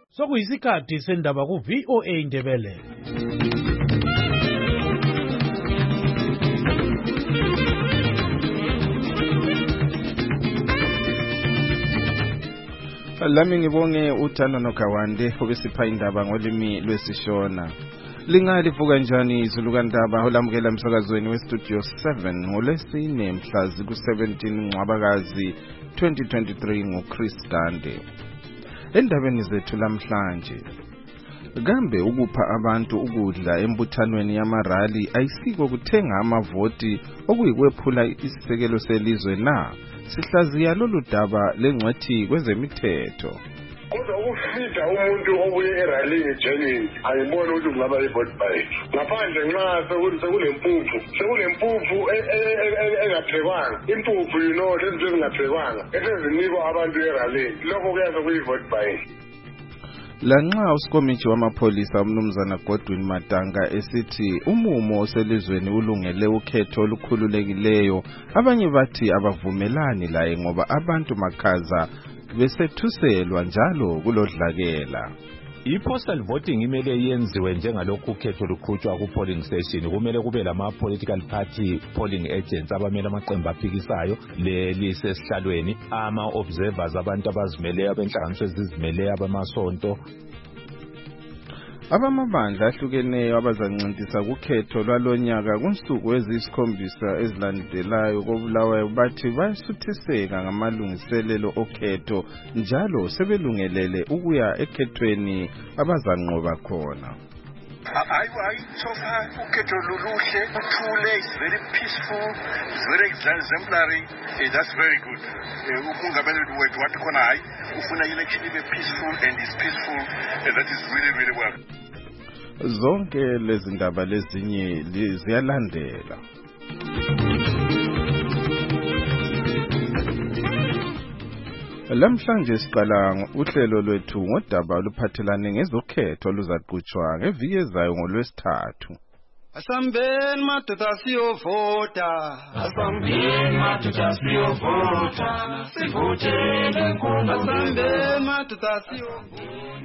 Sokuyisikhathi sendaba ku VOA Indebele. Lami ngibonge uThando noGawande obesipha indaba ngolimi lwesiShona. Lingalivuka njani izulu kandaba olamukela emsakazweni weStudio 7 ngolesine mhla ku-17 Ncwabakazi 2023 nguChris Gande. Endabeni zethu lamhlanje, kambe ukupha abantu ukudla embuthanweni yamarali ayisiko kuthenga amavoti okuyikwephula isisekelo selizwe na? Sihlaziya lolu daba lengcwethi kwezemithetho. Kodwa ukufida umuntu obuye eralini jenini ayibona ukuthi kungaba yi-vote buy. Ngaphandle nxa sekulempuphu engaphekwanga. Impuphu lezi ezingaphekwanga esezinikwa abantu eralini. Lokho kuyabe kuyi-vote buy. Lanxa uSikomithi wamapholisa umnumzana Godwin Matanga esithi umumo oselizweni ulungele ukhetho olukhululekileyo, abanye bathi abavumelani laye ngoba abantu makhaza besethuselwa njalo kulodlakela. I-postal voting imele yenziwe njengalokhu ukhetho luqhutshwa ku-polling station. Kumele kube lama-political party polling agents abamele amaqembu aphikisayo lisesihlalweni, ama-observers abantu abazimeleyo, abenhlanganiso ezizimeleyo, abamasonto. Abamabandla ahlukeneyo abazancintisa kukhetho lwalonyaka kunsuku eziyikhombisa ezilandelayo koBulawayo bathi bayasuthiseka ngamalungiselelo okhetho njalo sebelungelele ukuya ekhethweni abazanqoba khona. Ukhetho luluhle, uthule, is very peaceful, is very exemplary. That's very good. Ukungamele wethu wathi khona hayi ufuna election ibe peaceful and is peaceful, and that is really, really well. Zonke lezi ndaba lezinye ziyalandela. Lamhlanje siqala uhlelo lwethu ngodaba oluphathelane ngezokhetho oluzaqhutshwa ngeviki ezayo ngoLwesithathu. Asambeni madoda siyovota, asambeni madoda siyovota, sivotele nkundla. Asambeni madoda siyovota.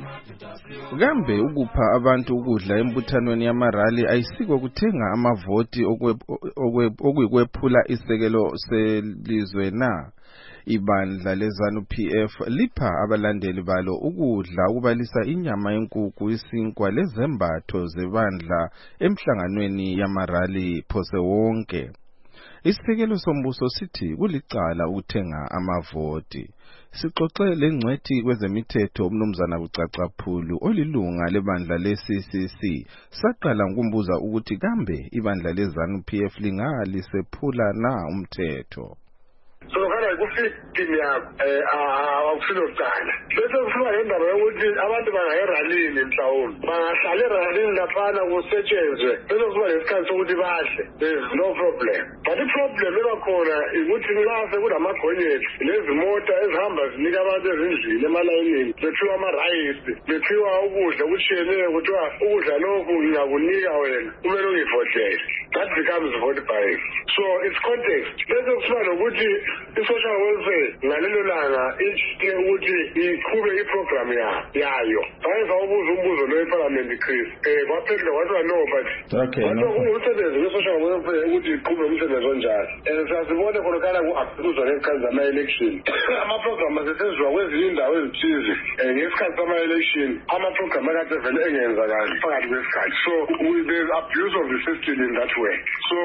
Kambe ukupha abantu ukudla embuthanweni yamarali ayisiko kuthenga amavoti okuyikwephula isekelo selizwe na? Ibandla leZANU-PF lipha abalandeli balo ukudla ukubalisa inyama yenkukhu, isinkwa lezembatho zebandla emhlanganweni yamarali phose wonke. Isisekelo sombuso sithi kulicala ukuthenga amavoti. Sixoxe lengcwethi kwezemithetho umnumzana Kucacaphulu olilunga lebandla le-CCC. Saqala ngokumbuza ukuthi kambe ibandla leZANU-PF lingalisephula na umthetho. So kana kufitini yakho awufuna ukuqala bese kusuka lendaba yokuthi abantu bangayeralini mhlawumbe bangahlala eralini laphana kusetshenzwe bese kuba lesikhathi sokuthi bahle, there is no problem. But i-problem ebakhona ukuthi nxa sekulamagonyeti lezi mota ezihamba zinika abantu ezindlini emalayinini bephiwa amarayisi, bephiwa ukudla okutshiyeneyo, kuthiwa ukudla lokhu ngingakunika wena kumele ungivotele. That becomes vote buying. So it's context. Bese kusuka nokuthi i-social welfare ngalelo langa ithi ukuthi iqhube iprogram yayo. Bayenza umbuzo lo eParliament Chris. Baphendula wathi no but umsebenzi we-social welfare ukuthi iqhube umsebenzi onjalo. Siyazibona khonokala ku-abuswa ngesikhathi zama-election. Amaprogram asesenziwa kwezinye indawo ezithize ngesikhathi sama-election. Amaprogram akade vele engenzakali phakathi kwesikhathi. So there's abuse of the system in that way. So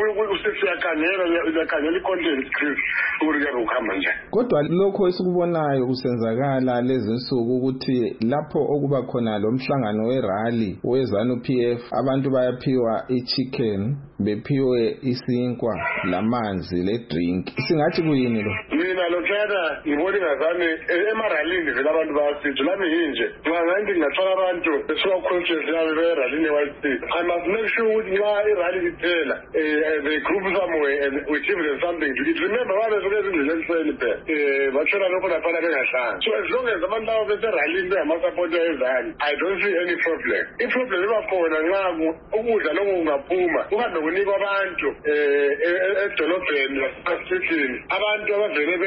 siyakhangela i-content Chris ukuthi ukuhamba njani. Kodwa lokho esikubonayo kusenzakala lezi nsuku ukuthi lapho okuba khona lo mhlangano werali weZANU-PF abantu bayaphiwa i-chicken, bephiwe isinkwa, lamanzi, le-drink. Singathi kuyini lo? Mina lo tshana ngibona ingazami emaralini vele abantu bayasithi lami yinje. Ngangathi ngingathola abantu besuka ku-conference yami beralini eYC. I must make sure ukuthi nxa irali iphela they group somewhere and we give them something to eat. Remember babesuke ezindlini eliseni phela. Bathola lokho laphana bengahlanga. So as long as abantu labo beseralini bengamasapoti ezani, I don't see any problem. I-problem ibakhona nxa ukudla lokho kungaphuma uhambe kunikwa abantu edolobheni lasesithini, abantu abavele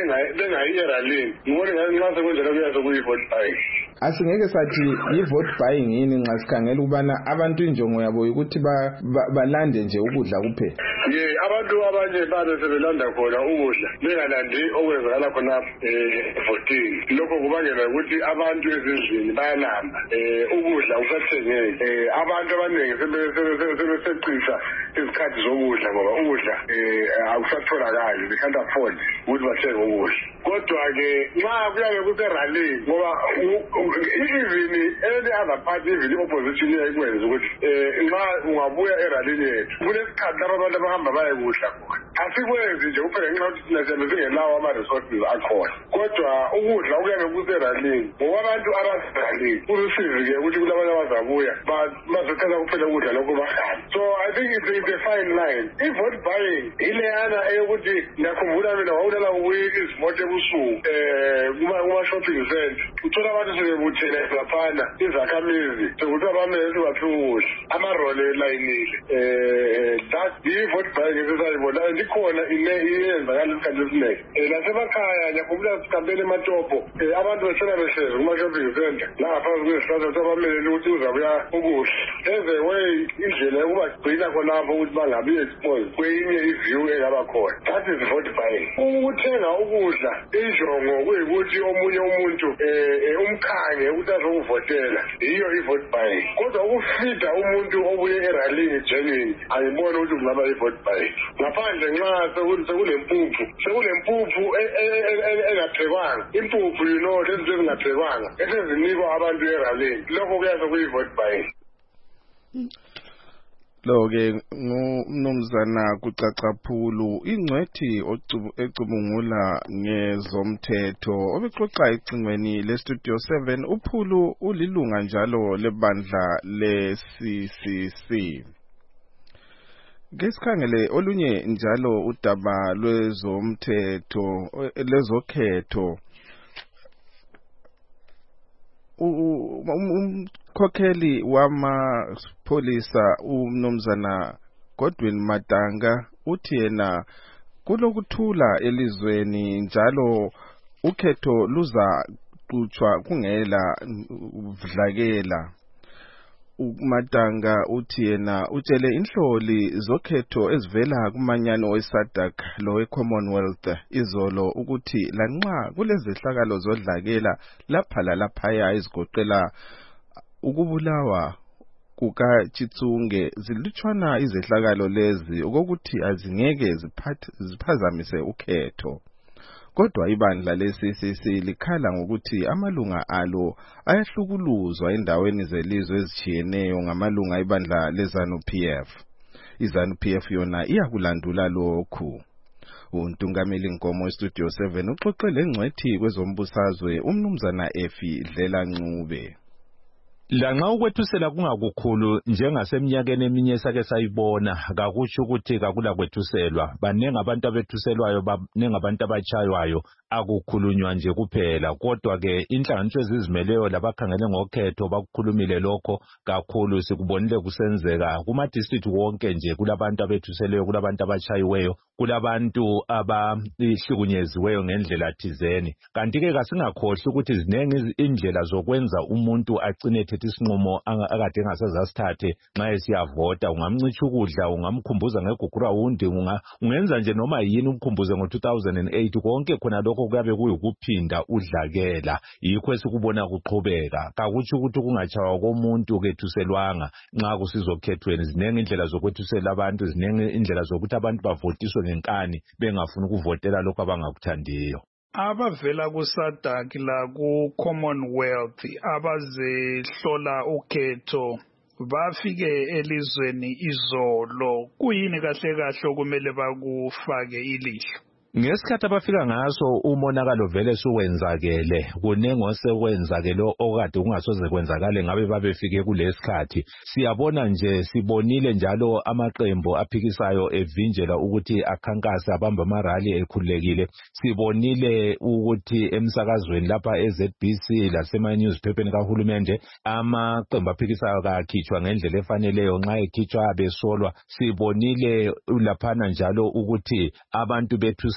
bengayi eralini ngibona ngathi nxa sekunjalo kuyaze kuyi-vote buying. Asingeke sathi yi-vote buying yini nxa sikhangela ukubana abantu injongo yabo ukuthi balande nje ukudla kuphela. Abantu abanye babe sebelanda khona ukudla bengalandi okwenzakala khonapho voting. Lokho kubangela ukuthi abantu ezindlini bayalamba ukudla kusathengeke. Abantu abaningi sebeseqisa izikhathi zokudla ngoba ukudla akusatholakali, they can't afford ukuthi bathenge ukudla. Kodwa-ke nxa kuyabe kuseralini ngoba even any other party, even i-opposition iyayikwenza ukuthi nxa ungabuya eralini yethu kunesikhathi lapho abantu abahamba bayekudla khona. Asikwenzi nje kuphela ngenxa yokuthi thina siyabe singelawo ama-resources akhona, kodwa ukudla kuyabe kuseralini ngoba abantu abaseralini kulusizi-ke ukuthi kulabanye abazabuya bazothatha kuphela ukudla lokho bahambe. So I think it's a fine line. I-vote buying ileyana eyokuthi ngiyakhumbula mina wawulala izimoto ebusuku kuma-shopping center, uthola abantu sebebuthele laphana izakhamizi sekuthiwa bamele sibaphiwe ukudla, amarole elayinile. That i-vote buying esesayibona and ikhona iyenzakala isikhathi esiningi. Nasemakhaya ngiyakhumbula sihambele eMatopo, abantu besela behlezi kuma-shopping center langaphansi kwezihlahla kuthiwa bamelele ukuthi uzabuya ukudla. As a way indlela yokubagcina khonapho ukuthi bangabi exposed kwenye iview engaba khona. That is vote buying. Ukuthenga ukudla injongo kuyikuthi omunye umuntu umkhange ukuthi azokuvotela, yiyo i-vote buying. Kodwa ukufida umuntu obuye eralini genuine angiboni ukuthi kungaba i-vote buying. Ngaphandle nxa sekulempuphu engaphekwanga, impuphu lezi ezingaphekwanga esezinikwa abantu eralini, lokho kuyaze kuyi-vote buying. Lo-ke ngumnumzana kucacaphulu ingcwethi ecubungula ngezomthetho obexoxa ecingweni le-Studio 7 uPhulu ulilunga njalo lebandla le-CCC. Ngesikhangele olunye njalo udaba lwezomthetho lezokhetho umkhokheli wamapholisa umnumzana Godwin Madanga uthi yena kulokuthula elizweni njalo ukhetho luza qhutshwa kungela udlakela. uMadanga uthi yena utshele inhloli zokhetho ezivela kumanyano weSADC lowe-Commonwealth izolo ukuthi lanxa kulezehlakalo zodlakela lapha lalaphaya ezigoqela ukubulawa kukaChitsunge zilutshwana izehlakalo lezi okokuthi azingeke ziphazamise ukhetho. Kodwa ibandla le-CCC likhala ngokuthi amalunga alo ayahlukuluzwa endaweni zelizwe ezitshiyeneyo ngamalunga ibandla leZANU-PF. iZANU-PF yona iyakulandula lokhu. Untungameli Nkomo weStudio 7 uxoxe lengcwethi kwezombusazwe umnumzana Efi Dlela Ncube. Lanxa ukwethusela kungakukhulu njengaseminyakeni eminye sake sayibona kakusho ukuthi kakula kwethuselwa. Banengi abantu abethuselwayo, banengi abantu abachaywayo, akukhulunywa nje kuphela. Kodwa ke inhlanganiso ezizimeleyo labakhangele ngokhetho bakukhulumile lokho kakhulu, sikubonile kusenzeka kuma district wonke nje. Kulabantu abethuseleyo, kulabantu abachayiweyo, kulabantu abahlukunyeziweyo ngendlela thizeni. Kanti ke kasingakhohle ukuthi zinengi indlela zokwenza umuntu agcine isinqumo akade engasazasithathe nxa esiyavota. Ungamncicha ukudla, ungamkhumbuza ngegugura wundi, ungenza nje noma yini umkhumbuze ngo-2008. Konke khona lokho kuyabe kuyikuphinda udlakela. Yikho esikubona kuqhubeka. Kakutsho ukuthi kungachawa komuntu kethuselwanga nxa kusizokhethweni. Zinengi indlela zokwethusela abantu, zinengi indlela zokuthi abantu bavotiswe ngenkani bengafuni ukuvotela lokho abangakuthandiyo. Abavela kuSADC la ku-Commonwealth abazehlola ukhetho bafike elizweni izolo. Kuyini kahle kahle okumele bakufake ilihlo? Ngesikhathi abafika ngaso umonakalo vele suwenzakele. Kunengi osekwenzakele okade kungasoze kwenzakale ngabe babefike kulesikhathi. Siyabona nje, sibonile njalo amaqembu aphikisayo evinjela ukuthi akhankase abamba amarali ekhululekile. Sibonile ukuthi emsakazweni lapha eZBC lasema-newspapers kahulumende amaqembu aphikisayo kakhitshwa ngendlela efaneleyo, nxa ekhitshwa besolwa. Sibonile laphana njalo ukuthi abantu bethuse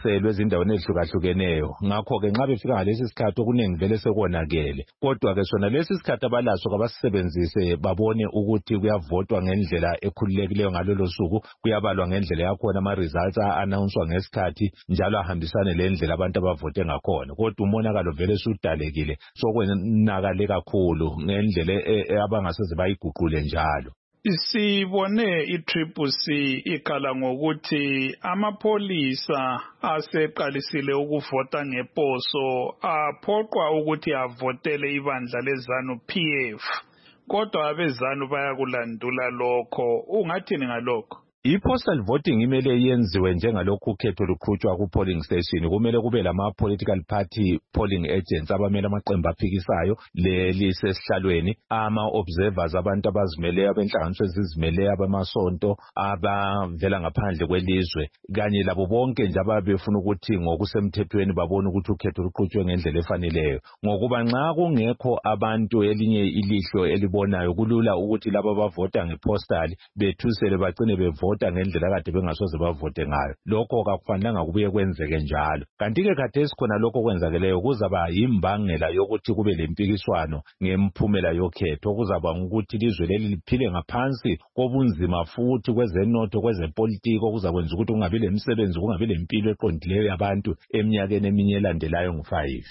babuyiselwe ezindaweni ezihlukahlukeneyo. Ngakho ke nxa befika ngalesi sikhathi okuningi vele sekonakele. Kodwa ke sona lesi sikhathi abalaso kabasebenzise babone ukuthi kuyavotwa ngendlela ekhululekileyo ngalolo suku, kuyabalwa ngendlela yakhona, ama-results a-announcwa ngesikhathi njalo ahambisane lendlela abantu abavote ngakhona. Kodwa umonakalo vele sudalekile, sokwenakale kakhulu ngendlela abangaseze bayiguqule njalo. Sibone i-CCC ikhala ngokuthi amapholisa aseqalisile ukuvota ngeposo aphoqwa ukuthi avotele ibandla leZANU PF. Kodwa abezanu bayakulandula lokho. Ungathini ngalokho? I-postal voting imele yenziwe njengalokhu ukhetho luqhutshwa ku-polling station. Kumele kube lama-political party polling agents abamele amaqembu aphikisayo lisesihlalweni, ama-observers abantu abazimeleyo, abenhlanganiso ezizimeleyo, abamasonto, abavela ngaphandle kwelizwe, kanye labo bonke nje ababe befuna ukuthi ngokusemthethweni babone ukuthi ukhetho luqhutshwe ngendlela efaneleyo. Ngokuba nxa kungekho abantu elinye ilihlo elibonayo, kulula ukuthi laba abavota ngepostal bethusele bagcine bevota ngendlela kade bengasoze bavote ngayo. Lokho kakufanelanga kubuye kwenzeke njalo. Kanti-ke khathesi khona lokho kwenzakeleyo kuzaba yimbangela yokuthi kube lempikiswano ngemphumela yokhetho, kuzaba ukuthi ilizwe leli liphile ngaphansi kobunzima futhi kwezenotho, kwezepolitiki, okuzakwenza ukuthi kungabi lemisebenzi, kungabi lempilo eqondileyo yabantu eminyakeni eminye elandelayo ngo-5.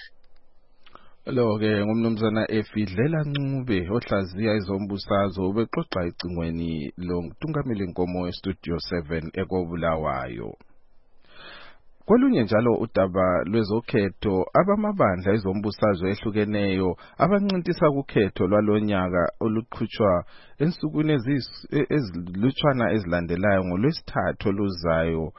Lo-ke ngumnumzana Efidlela Ncube ohlaziya izombusazwe ubexoxa icingweni lontungameli Nkomo eStudio 7 ekobulawayo. Kolunye njalo udaba lwezokhetho, abamabandla ezombusazwe ehlukeneyo abancintisa kukhetho lwalonyaka oluqhutshwa ensukwini ezilutshwana ezilandelayo ngoLwesithathu oluzayo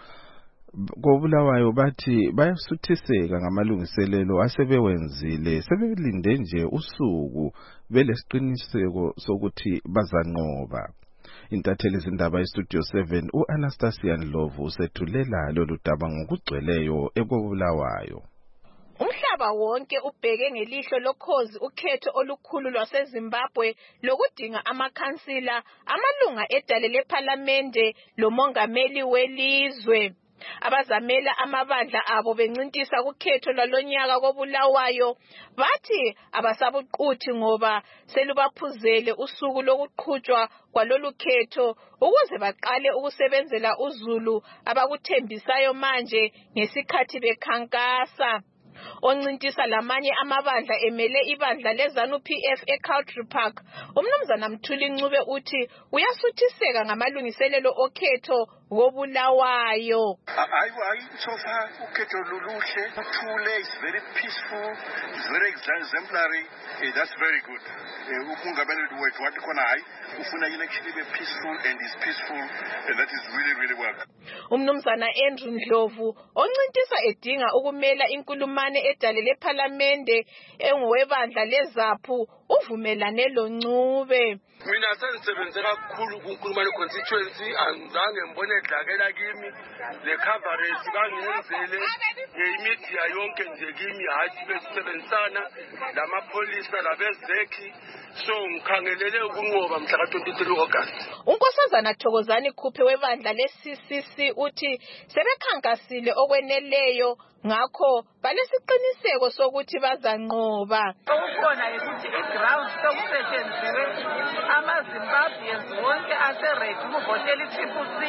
kobulawayo bathi bayasuthiseka ngamalungiselelo asebewenzile, sebelinde nje usuku belesiqiniseko sokuthi bazanqoba. Intatheli izindaba eStudio 7 u-Anastasia Ndlovu usethulela lolu daba ngokugcweleyo ekobulawayo. Umhlaba wonke ubheke ngelihlo lokhozi ukhetho olukhulu lwaseZimbabwe lokudinga amakhansila, amalunga edale lePhalamende lomongameli welizwe. Abazamela amabandla abo bencintisa kukhetho lwalonyaka kobulawayo bathi abasabuquthi ngoba selubaphuzele usuku lokuqhutshwa kwalolu khetho ukuze baqale ukusebenzela uzulu abakuthembisayo manje ngesikhathi bekhankasa. Oncintisa lamanye amabandla emele ibandla leZANU PF eCountry Park, umnumzana Mthuli Ncube uthi uyasuthiseka ngamalungiselelo okhetho kobulawayo. So far ukhetho luluhle, uthule, is very peaceful, is very exemplary. That's very good. Umongameli wethu wathi khona hayi ufuna election ibe peaceful and is peaceful, and that is really well. Umnumzana Andrew Ndlovu oncintisa edinga ukumela inkulumane edale lePhalamende engowebandla leZAPU uvumelane loNcube. Mina sengisebenze kakhulu kunkulumane constituency, angizange ngibone edlakela kimi le coverage kangenzele ngemedia yonke nje kimi, hayi besebenzisana lamapolisa labezeki. So ngikhangelele ukunqoba mhla ka-23 August. Unkosazana Thokozani Khuphe webandla le-CCC uthi sebekhankasile okweneleyo ngakho balesiqiniseko sokuthi bazanqoba. Okukhona ukuthi eground sokusetshenziswe amaZimbabweans wonke aseredi ukuvotela i-CCC.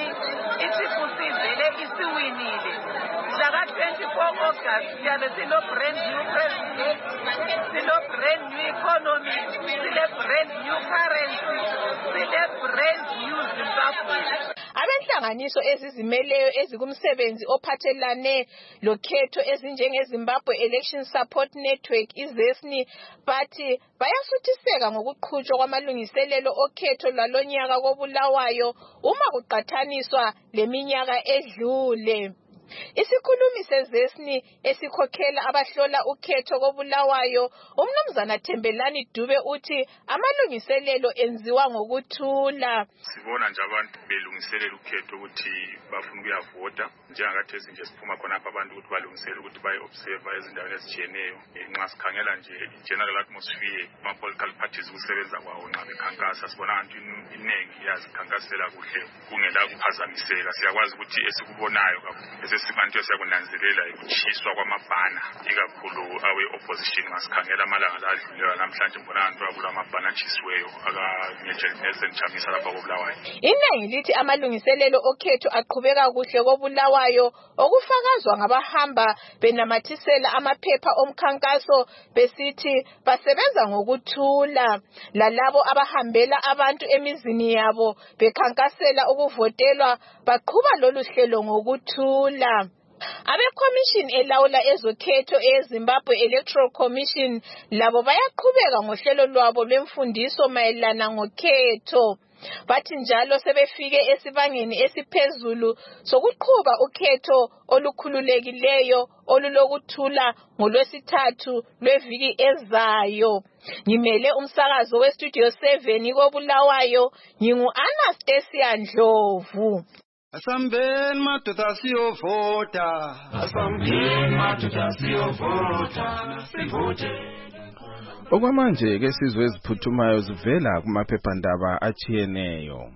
I-CCC vele isiwinile. Mhla 24 August siyabe silo-brand new president, silo-brand new economy, sile-brand new currency, sile-brand new Zimbabwe. Abenhlanganiso ezizimeleyo ezikumsebenzi ophathelane lokhetho ezinjengeZimbabwe Election Support Network iZESNI bathi bayasuthiseka ngokuqhutshwa kwamalungiselelo okhetho lwalonyaka kobulawayo uma kuqathaniswa leminyaka edlule. Isikhulumi seZESNI esikhokhela abahlola ukhetho kobulawayo umnumzana Thembelani Dube uthi amalungiselelo enziwa ngokuthula. Sibona nje abantu belungiselela ukhetho ukuthi bafuna ukuyavota njengakathesi nje siphuma khona apha abantu ukuthi balungiselela ukuthi baye-observe ezindaweni ezitshiyeneyo. Nxa sikhangela nje i-general atmosphere ama-political parties ukusebenza kwawo nxa bekhankasa sibona abantu iningi yazikhankasela kuhle kungela kuphazamiseka. Siyakwazi ukuthi esikubonayo esinganto siyakunanzelela ukuchiswa kwamabhana ikakhulu awe-opposition ngasikhangela amalanga ladluleyo namhlanje mbona abantu abula amabhana achisiweyo Nelson Chamisa lapha koBulawayo. Iningi lithi amalungiselelo okhetho aqhubeka kuhle koBulawayo okufakazwa ngabahamba benamathisela amaphepha omkhankaso besithi basebenza ngokuthula lalabo abahambela abantu emizini yabo bekhankasela ukuvotelwa baqhuba lolu hlelo ngokuthula. Abe-commission elawula ezokhetho eZimbabwe Electoral Commission labo bayaqhubeka ngohlelo lwabo lwemfundiso mayelana ngokhetho. Bathi njalo sebefike esibangeni esiphezulu sokuqhuba ukhetho olukhululekileyo olulokuthula ngolwesithathu lweviki ezayo. Ngimele umsakazo weStudio 7 koBulawayo, ngingu-Anastasia Ndlovu. Asambeni madoda siyovota. Asambeni madoda siyovota. Sivote. Okwamanje ke sizwe eziphuthumayo zivela kumaphephandaba achiyeneyo.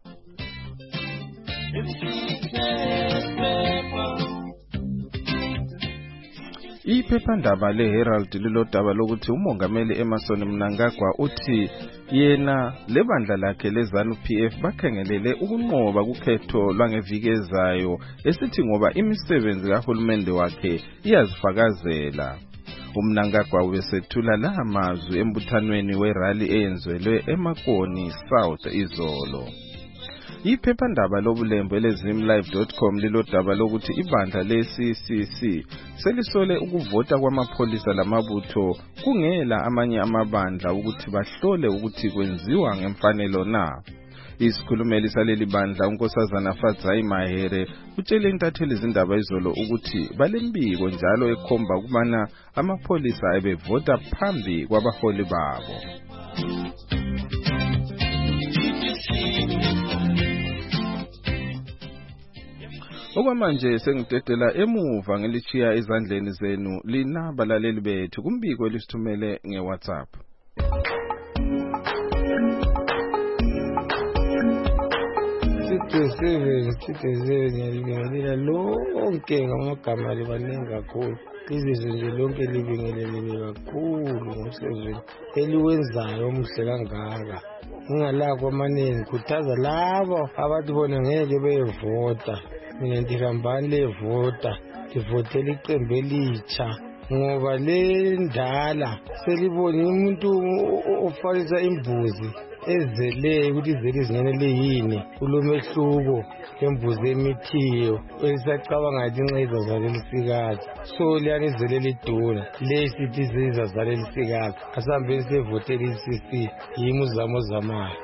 Iphephandaba leHerald lilodaba lokuthi umongameli Emmerson Mnangagwa uthi yena lebandla lakhe leZANU-PF bakhengelele ukunqoba kukhetho lwangeviki ezayo esithi ngoba imisebenzi kahulumende wakhe iyazifakazela. Umnangagwa ubesethula la mazwi embuthanweni werally eyenzelwe eMakoni South izolo. Iphephandaba lobulembu elezimlive.com lilodaba lokuthi ibandla leCCC selisole ukuvota kwamapholisa lamabutho kungela amanye amabandla ukuthi bahlole ukuthi kwenziwa ngemfanelo na. Isikhulumeli saleli bandla uNkosazana Fadzai Mahere utshele intatheli izindaba izolo ukuthi balembiko njalo ekhomba ukubana amapholisa ebevota phambi kwabaholi babo. Okwamanje sengidedela emuva ngelichiya ezandleni zenu lina balaleli bethu kumbiko elisithumele ngeWhatsApp. Sitezeni yalibingelela lonke ngamagama libaningi kakhulu. Izizwe nje lonke libingelelele kakhulu ngomsebenzi eliwenzayo omuhle kangaka. Ungalakho amaningi khuthaza labo abathi bona ngeke beyevota. Mina ndihambani levota, livotela iqembu elitsha ngoba le ndala selibona umuntu ofakisa imbuzi ezele ukuthi izele izingane leyini kulomehluko lembuzi emithiyo elisacabanga ngathi inxa izazaleli sikazi so liyani izele liduna lesithi izazaleli sikazi asihambeni sivotela iCC yimi uzamo zamayo.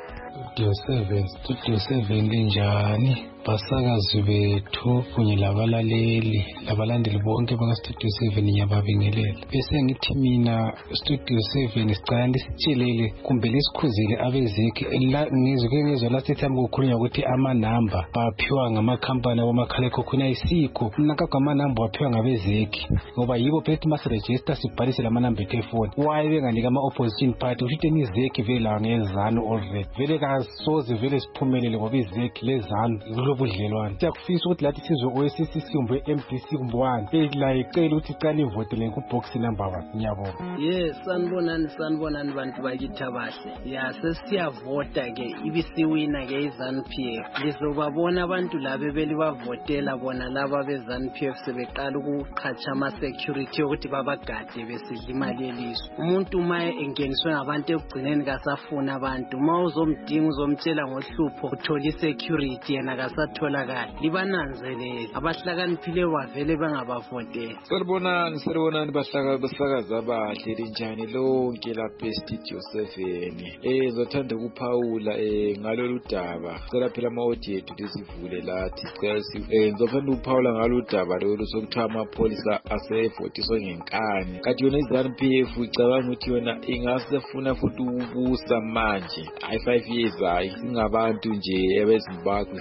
Studio 7 linjani basakazi bethu kunye labalandeli bonke bakaStudio 7 ngiyababingelela. Bese ngithi mina Studio 7 sicela lisitshelele kumbe lisikhuzile abezeki ngizwe last time kukhulunywa ukuthi amanamba baphiwa ngamakhampani abomakhalekhukhwini ayisikho. Mnangagwa amanamba waphiwa ngabezeki ngoba yibo phethe mas-register sibhalise lamanamba ethefoni. Why benganika ama-opposition party usho ukuthi izeki vele la ngezanu already vele kasoze vele siphumelele ngoba izeki lezanu budlelwane. Siyakufisa ukuthi lathi sizwe OSCC kumbe MDC kumbe wani la icela ukuthi icala ivotele kubox number 1. Ngiyabonga. Yes, sanibonani bantu bakithi abahle. Ya sesiyavota ke ibisiwina ke iZANU-PF. Lizobabona abantu labo belibavotela bona laba beZANU-PF sebeqala ukuqhatsha ama security ukuthi babagade besidla imali yelizwe. Umuntu maye engeniswe ngabantu ekugcineni kasafuna abantu. Uma uzomdinga uzomtshela ngohlupho uthola isecurity yena kasatholakala. Libananzelele abahlakaniphile bavele bangabavotela. Sanibonani basakazi abahle linjani lonke lapha eStudio 7. Ngizothanda ukuphawula ngalolu daba. Sicela phela ama-audio ethu lisivule lathi. Ngizothanda ukuphawula ngalolu daba lolu sokuthiwa amapholisa asevotiswe ngenkani. Kanti yona iZANU-PF icabanga ukuthi yona ingasefuna futhi ukubusa manje. Hayi 5 years hayi. Singabantu nje ebeZimbabwe 5 years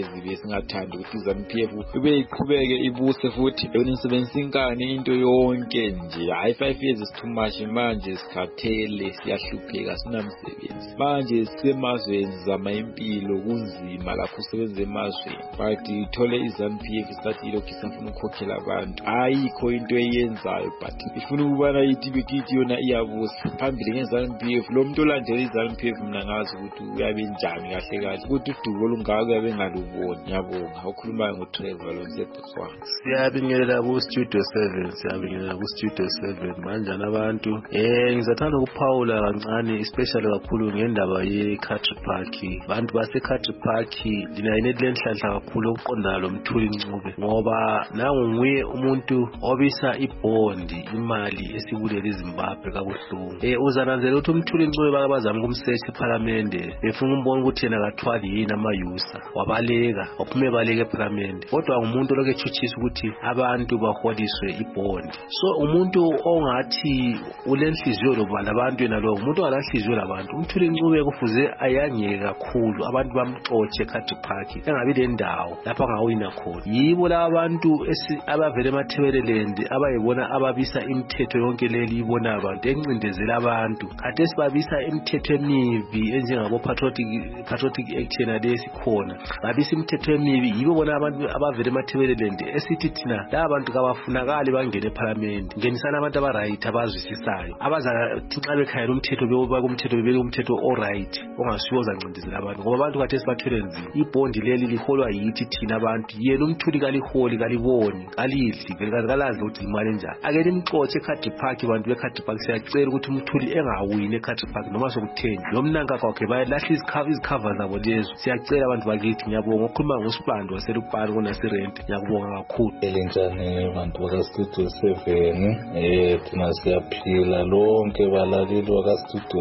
lezi besingathanda ukuthi iZANU-PF ibe iqhubeke ibuse futhi yona isebenzisa inkani into yonke nje. Hayi 5 years is too much manje, sikhathele, siyahlupheka, sinamsebenzi manje, sisemazweni zama impilo kunzima lapho usebenza emazweni, but ithole iZANU-PF isathi lokhu isafuna ukukhokhela abantu. Ayikho into eyenzayo but ifuna ukubana ithi bekithi yona iyabusa phambili ngeZANU-PF. Lo muntu olandela iZANU-PF mina ngazi ukuthi uyabe njani kahle kahle, ukuthi udubo olungaka uyabe engaluboni. Ngiyabonga. Okhulumayo ngoTrevor Lonzebuswana. Siyabingelela ku Studio 7, siyabingelela ku Studio 7. Manjani abantu? Ngizathanda ukuphawula kancane especially kakhulu ngendaba ye-Country Park. Abantu base Country Park linenhlanhla kakhulu ukuqondana lo Mthuli Ncube, ngoba nangu nguye umuntu obisa ibondi imali esibulela eZimbabwe kabuhlungu. Uzananzela ukuthi uMthuli Ncube bakabazama ukumsearch eParliament befuna umbona ukuthi yena akathwali yini amayusa, wabaleka waphume baleka eParliament, kodwa ngumuntu lokho echuchisa ukuthi abantu baholiswe ibondi. So umuntu ongathi ulenhliziyo lobala abantu, yena lo umuntu ongalanhliziyo labantu. uMthuli Ncube kufuze ayangeke kakhulu abantu bamxotshe eCountry Park, engabi lendawo lapha angawina khona. Yibo laba abantu abavele eMathebeleland abayibona ababisa imithetho yonke leli ibona abantu encindezela abantu, kade sibabisa imithetho emibi enjengabo patriotic action alesi khona, babisa imithetho emibi. Yibo bona abantu abavele eMathebeleland esithi thina laba bantu kabafunakali bangene eParliament, ngenisana abantu abaright abazwisisayo abazathi nxa bekhaya umthetho bebeke umthetho alright ongasiwo zancindezela abantu, ngoba abantu kade sibathwele nzima. Ibondi leli liholwa yithi thina abantu, yena uMthuli kaliholi, kaliboni, kalidli, kalazi ukuthi imali enjani. Ake nimxotshe eCountry Park. Abantu beCountry Park siyacela ukuthi uMthuli engawini eCountry Park noma sokutheni lo mnanka kwakhe bayalahla izikhava zabo lezo. Siyacela abantu bakithi. Ngiyabonga. Ukhuluma ngoSibando waseLupane kuNasirent. Ngiyakubonga kakhulu. Elinjani bantu bakaStudio 7? Thina siyaphila lonke balaleli bakaStudio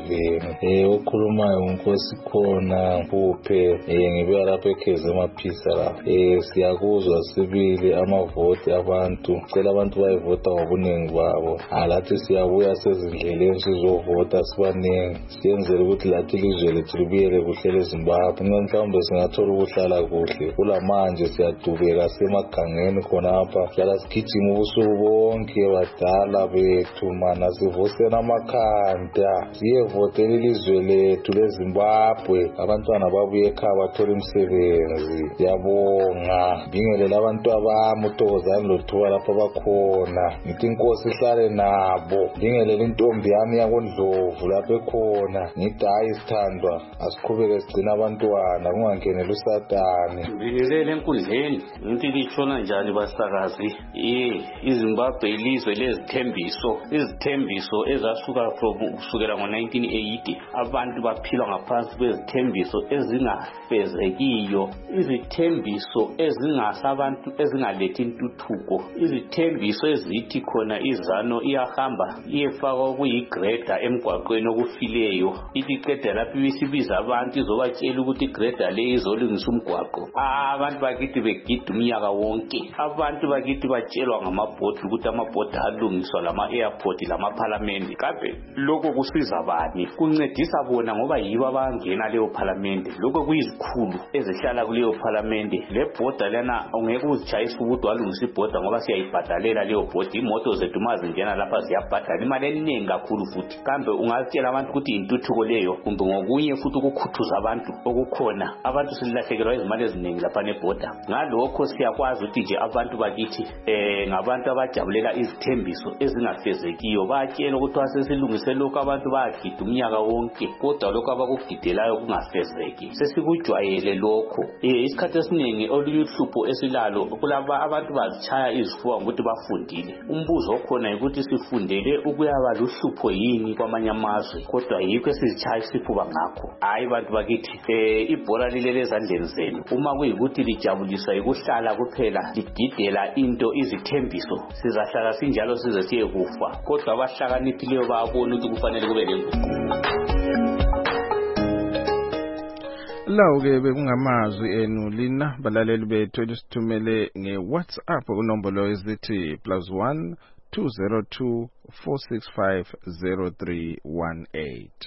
7. Okhulumayo uNkosi khona Mpuphe. Ngibuya lapha eKheze Maphisa lapha. Siyakuzwa sibili amavoti abantu. Cela abantu bayivota ngobuningi babo. Alathi siyabuya sezindleleni sizovota sibaningi. Siyenzele ukuthi lathi ilizwe lethu libuyele kuhle eZimbabwe. Mhlawumbe singathola ukuhlala kuhle. Kulamanje siyadubeka semagangeni khonapha. Hlala sigijima ubusuku bonke badala bethu mana, sivusena amakhanda siyevotela ilizwe lethu leZimbabwe. Abantwana babuye ekhaya bathola imisebenzi. Yabonga. Bingelela abantu abami uThokozani loThuba lapha bakhona. Ngithi inkosi ihlale nabo. Bingelela intombi yami yakoNdlovu lapha ekhona. Ngithi hayi sithandwa asiqhubeke sigcina abantwana kungangenela uSatani. Bingelele enkundleni. Ngithi litshona njani basakazi? iZimbabwe ilizwe lezithembiso. Izithembiso ezasuka kusukela ngo1980. Abantu baphila ngaphansi kwezithembiso ezingafezekiyo. Izithembiso ezingasabantu ezingalethi intuthuko. Izithembiso ezithi khona iZANU iyahamba iyefaka kuyigreda emgwaqweni okufileyo. Iqeda lapho ibisibiza abantu izobatshela ukuthi igreda le izolungisa umgwaqo. Abantu bakithi begida umnyaka wonke. Abantu bakithi batshelwa ngamabhodi ukuthi amabhodi alungiswa lama airport lama parliament. Kabe lokho kusiza bani? Kuncedisa bona ngoba yibo abangena leyo parliament. Lokho kuyizikhulu ezihlala kuleyo parliament. Le bhoda lena ungeke uzijayise ukuthi walungisa ibhoda ngoba siyayibhadalela leyo bhodi. Imoto zethu mazingena lapha ziyabhadala imali eningi kakhulu futhi. Kambe ungazitshela abantu ukuthi intuthuko leyo kumbe ngokunye futhi ukukhuthuza abantu okukhona. Abantu silahlekelwa izimali eziningi lapha nebhoda. Ngalokho siyakwazi ukuthi nje abantu bakithi ngabantu abajabulela izithembiso ezingafezekiyo. Bayatshela ukuthi wasesilungise lokho abantu bayagida umnyaka wonke, kodwa lokho abakugidelayo kungafezeki. Sesikujwayele lokho. Isikhathi esiningi olunye uhlupho esilalo kulaba abantu bazitshaya izifuba ukuthi bafundile. Umbuzo okhona ukuthi sifundele ukuyaba luhlupho yini kwamanye amazwe, kodwa yikho esizitshaya isifuba ngakho. Hayi bantu bakithi, ibhola lilele ezandleni zenu. Uma kuyikuthi lijabuliswa yikuhlala kuphela ligidela into izithembiso, sizahlala sinjalo size siye kufa. Kodwa abahlakaniphileyo bayabona ukuthi kufanele kube lenguquko. Lawo-ke bekungamazwi enu lina balaleli bethu elisithumele nge-WhatsApp unombolo ezithi +1 202 465 0318.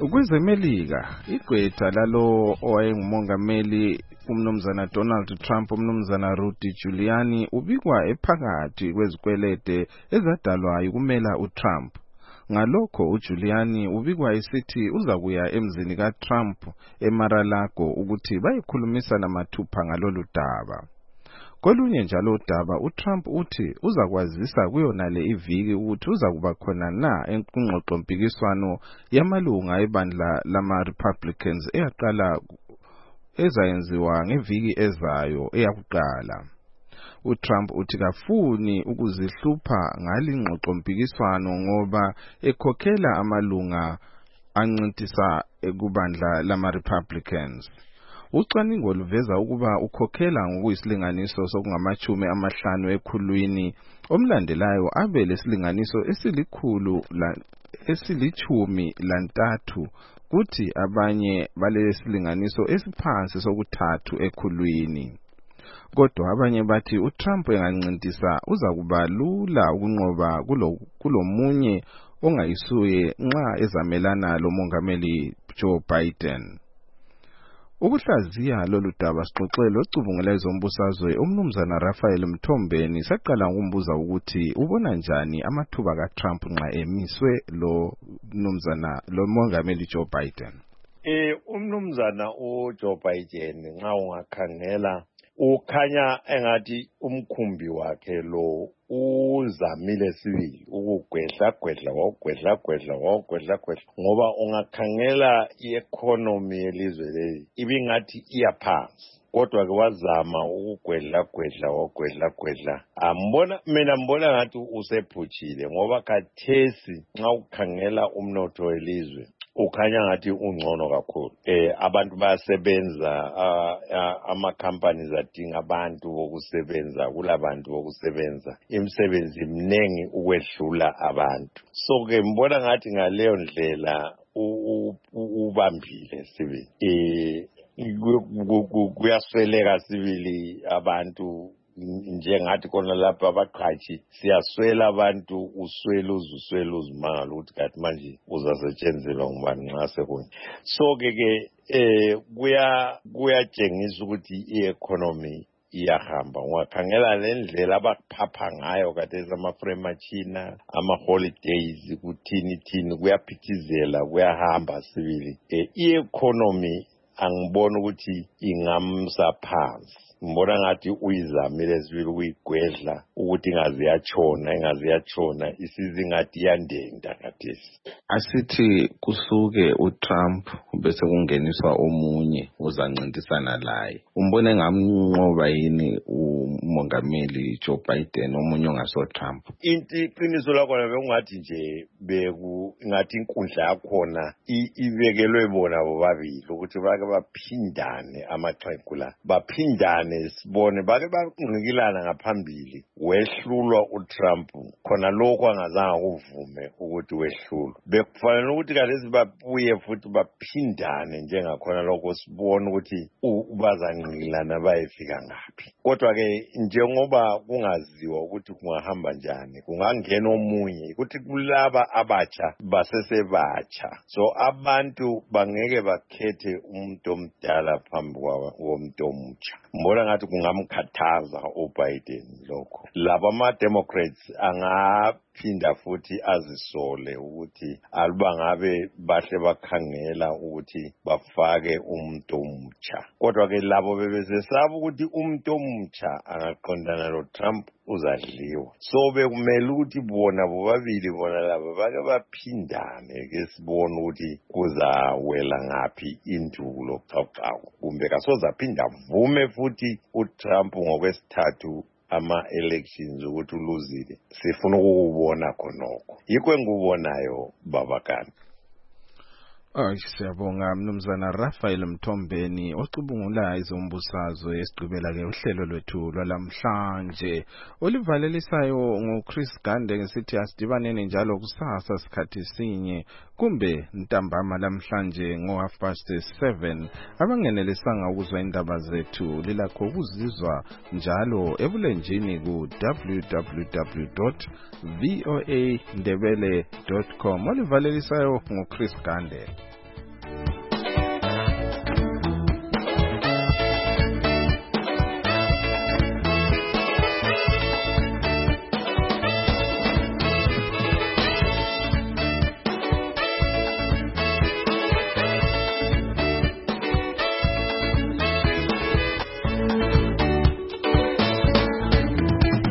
Kwezemelika igqwetha lalo owayengumongameli umnumzana Donald Trump umnumzana Rudy Giuliani ubikwa ephakathi kwezikwelede ezadalwa ukumela uTrump. Ngalokho uJuliani ubikwa esithi uzakuya emzini kaTrump eMar-a-Lago ukuthi bayikhulumisana mathupha ngalolu daba. Kolunye njalo udaba uTrump uthi uzakwazisa kuyonale iviki ukuthi uzakuba khona na enkungxoxo mpikiswano yamalunga ebandla lama-Republicans eyaqala ezayenziwa ngeviki ezayo eyakuqala. uTrump uthi kafuni ukuzihlupha ngalingxoxo mpikiswano ngoba ekhokhela amalunga ancintisa ekubandla lama-Republicans. Ucwaningo luveza ukuba ukhokhela ngokuyisilinganiso sokungamachumi amahlanu ekhulwini omlandelayo abe lesilinganiso esilichumi lantathu kuthi abanye balesilinganiso esiphansi sokuthathu ekhulwini. Kodwa abanye bathi uTrump engancintisa uzakuba lula ukunqoba kulomunye ongayisuye nxa ezamelana lomongameli Joe Biden. Ukuhlaziya lolu daba sixoxele ocubungula ezombusazwe umnumzana Raphael Mthombeni saqala ngokumbuza ukuthi ubona njani amathuba kaTrump nxa emiswe lo mongameli Joe Biden. Umnumzana uJoe Biden nxa ungakhangela ukhanya engathi umkhumbi wakhe lo uzamile sibili ukugwedla ngoba ungakhangela i-economy yelizwe leli ibingathi iyaphansi kodwa ke wazama ukugwedla mina mbona ngathi usephutshile ngoba khathesi nxa ukhangela umnotho welizwe ukhanya ngathi ungcono kakhulu. Abantu bayasebenza, ama-companies adinga abantu bokusebenza, kulabantu bokusebenza, imisebenzi mnengi ukwedlula abantu. So ke mbona ngathi ngaleyo ndlela ubambile sibili. Kuyasweleka sibili abantu njengathi khona lapha abaqhashi siyaswela abantu uswela uzimangala ukuthi kathi manje uzasetshenzelwa ngubani nxa sekunye. So ke kuyatshengisa ukuthi i-economy iyahamba. Ungakhangela le ndlela abaphapha ngayo khathesi ama-Freemachina, ama-holidays kuthini kuyaphithizela kuyahamba sibili. I-economy angibona ukuthi ingamsa phansi. Mbona ngathi uyizamile sibili ukuyigwedla ukuthi ingaze yatshona isize ngathi yandenda khathesi. Asithi kusuke uTrump bese kungeniswa omunye uzancintisana laye. Umbona engamnqoba yini umongameli Joe Biden omunye ongaso Trump? Iqiniso lakhona bekungathi nje ngathi inkundla yakhona ibekelwe bona bobabili ukuthi bake baphindane amaxhegu la baphindane sibone bake baqhingilana ngaphambili wehlulwa uTrump khona lokho angazange kuvume ukuthi wehlulwe bekufanele ukuthi kalezi babuye futhi baphindane njengakhona lokho sibone ukuthi bazanqilana bayefika ngaphi. Kodwa ke njengoba kungaziwa ukuthi kungahamba njani kungangena omunye ukuthi kulaba abatsha basesebatsha so abantu bangeke bakhethe umuntu omdala phambi komuntu omutsha. Mbona ngathi kungamkhathaza uBiden lokho. Laba ama-Democrats angaphinda futhi azisole ukuthi alubangabe bahle bakhangela ukuthi bafake umuntu omutsha. Kodwa ke labo bebesesaba ukuthi umuntu omutsha angaqondana loTrump uzadliwa. So bekumele ukuthi bona bobabili bona laba bake baphindane ke sibone ukuthi kuzawela ngaphi indulo xawxawo kumbe kasozaphinda vume futhi uTrump ngokwesithathu ama-elections ukuthi uluzile. Sifuna ukubona khonokho. Yikho engikubonayo babakani. Siyabonga mnumzana Raphael Mthombeni ocubungula izombusazwe esigqibela ke uhlelo lwethu lwalamhlanje olivalelisayo ngoChris Gande ngesithi asidibaneni njalo kusasa sikhathi sinye kumbe ntambama lamhlanje ngo7:30 abangenelisanga ukuzwa indaba zethu lilakho ukuzizwa njalo ebulenjini ku www.voandebele.com olivalelisayo ngoChris Gande.